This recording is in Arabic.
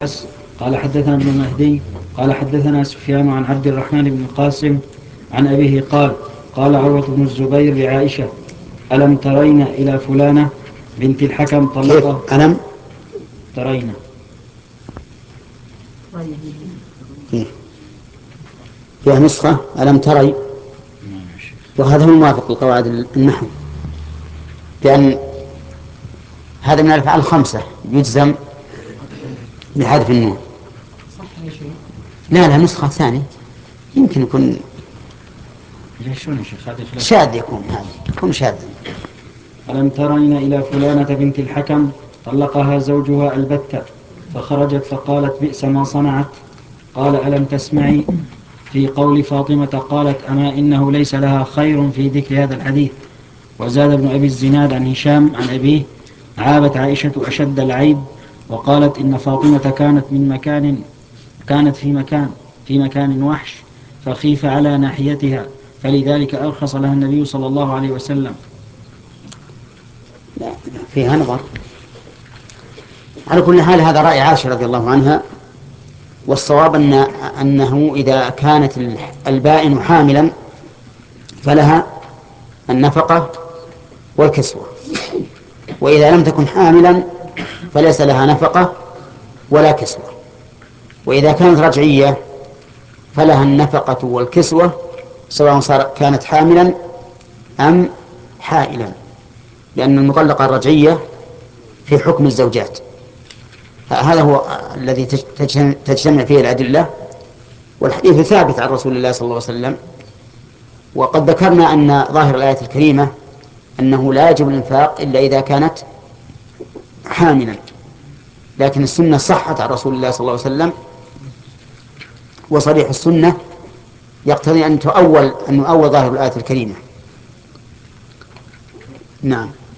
قال حدثنا ابن مهدي قال حدثنا سفيان عن عبد الرحمن بن القاسم عن أبيه قال قال عروة بن الزبير لعائشة: ألم ترين إلى فلانة بنت الحكم طلقها؟ ألم ترين فيها نسخة ألم تري، وهذا هو موافق لقواعد النحو، لأن هذا من الأفعال الخمسة يجزم بحذف النون. لا نسخة ثانية يمكن يكون شاذ، يكون هذا يكون شاذ. ألم ترين إلى فلانة بنت الحكم طلقها زوجها البتة فخرجت فقالت: بئس ما صنعت. قال: ألم تسمعي في قول فاطمة قالت: أما إنه ليس لها خير في ذكر هذا الحديث. وزاد ابن أبي الزناد عن هشام عن أبيه: عابت عائشة أشد العيب وقالت: إن فاطمة كانت في مكان وحش فخيف على ناحيتها، فلذلك أرخص لها النبي صلى الله عليه وسلم. لا فيها نظر. على كل حال هذا رأي عائشة رضي الله عنها، والصواب أنه إذا كانت البائن حاملا فلها النفقة والكسوة، وإذا لم تكن حاملا فليس لها نفقة ولا كسوة. وإذا كانت رجعية فلها النفقة والكسوة سواء كانت حاملا أم حائلا، لأن المطلقة الرجعية في حكم الزوجات. هذا هو الذي تجتمع فيه الأدلة، والحديث ثابت عن رسول الله صلى الله عليه وسلم. وقد ذكرنا أن ظاهر الآية الكريمة أنه لا يجب الإنفاق إلا إذا كانت حاملا، لكن السنة صحت عن رسول الله صلى الله عليه وسلم، وصريح السنة يقتضي أن نؤول ظاهر الآية الكريمة. نعم.